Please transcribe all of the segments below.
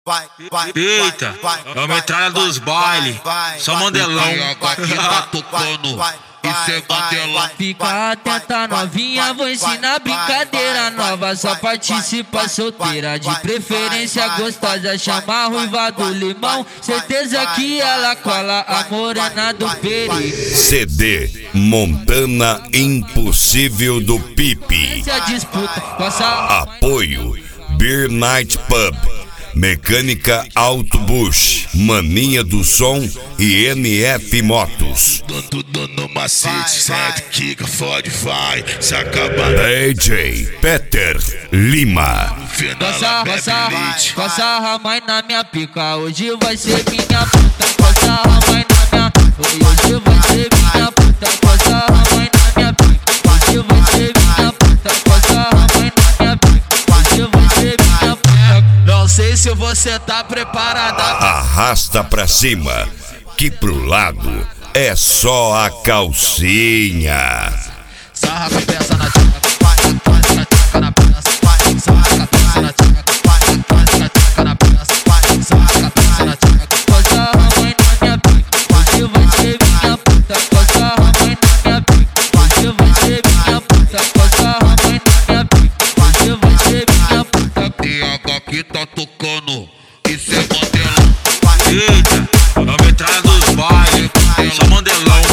Eita, é uma entrada dos bailes, só Mandelão. Aqui tá tocando, isso é Mandelão. Fica atenta novinha, vou ensinar brincadeira nova. Só participa solteira, de preferência gostosa. Chama a ruiva do limão, certeza que ela cola a morena do peri. CD Montana Impossível do Pipi. Apoio Beer Night Pub, Mecânica Auto Bush, Mania do Som e NF Motos. Tudo no macete, sente, quica, fode, vai, se acabar. DJ Peter Lima. Passa a mãe na minha pica, hoje vai ser minha puta. Passa a mãe na minha pica, hoje vai ser minha puta. Passa a mãe na minha pica, hoje vai ser minha puta. Passa a mãe na minha pica, hoje vai ser minha puta. Não sei se você tá preparada. Arrasta pra cima, que pro lado é só a calcinha. Sarra a cabeça na tcheca na peça. Sarra a cabeça na tcheca na peça. Sarra a cabeça na tcheca. Passa a mãe na minha pica, hoje vai ser minha puta. Passa a mãe na minha pica, hoje vai ser minha puta. Passa a mãe na minha pica, hoje vai ser minha puta. TH aqui tá tocando, isso é Mandelão. Eita, é uma entrada dos bailes, só Mandelão.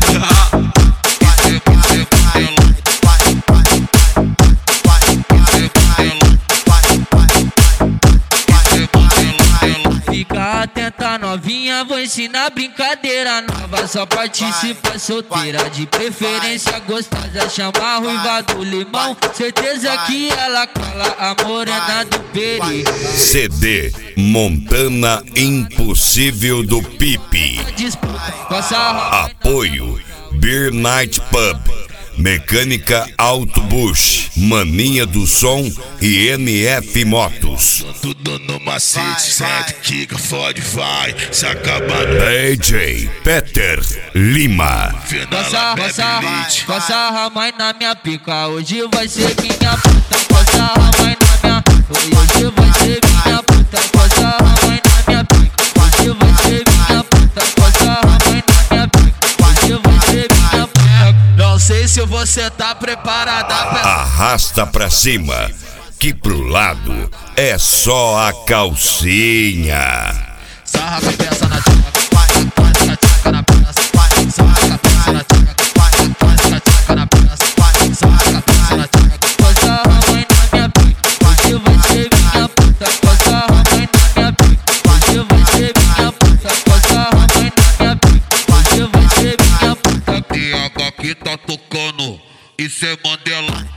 Fica atenta novinha, vou ensinar brincadeira nova. Só participa solteira, de preferência gostosa. Chama a ruiva do limão, certeza que ela cola a morena do peri. CD Montana Impossível do Pipi. Apoio Beer Night Pub, Mecânica Auto Bush, Mania do Som e NF Motos. Tudo no macete, sente, quica, fode, vai, se acabar. DJ Peter Lima. Passa a mãe na minha pica, hoje vai ser minha puta. Passa a mãe na minha pica, hoje vai ser minha puta. Passa a mãe na minha pica, hoje vai ser minha puta. Passa a mãe na minha pica, hoje vai ser minha puta. Não sei se você tá preparada. Arrasta pra cima, que pro lado é só a calcinha. Sarra a cabeça na tcheca na peça. Sarra a cabeça na tcheca na peça. Sarra a cabeça na tcheca. Passa a mãe na minha pica, hoje vai ser minha puta. Passa a mãe na minha pica, hoje vai ser minha puta. Passa a mãe na minha pica, hoje vai ser minha puta. TH aqui tá tocando, isso é Mandelão.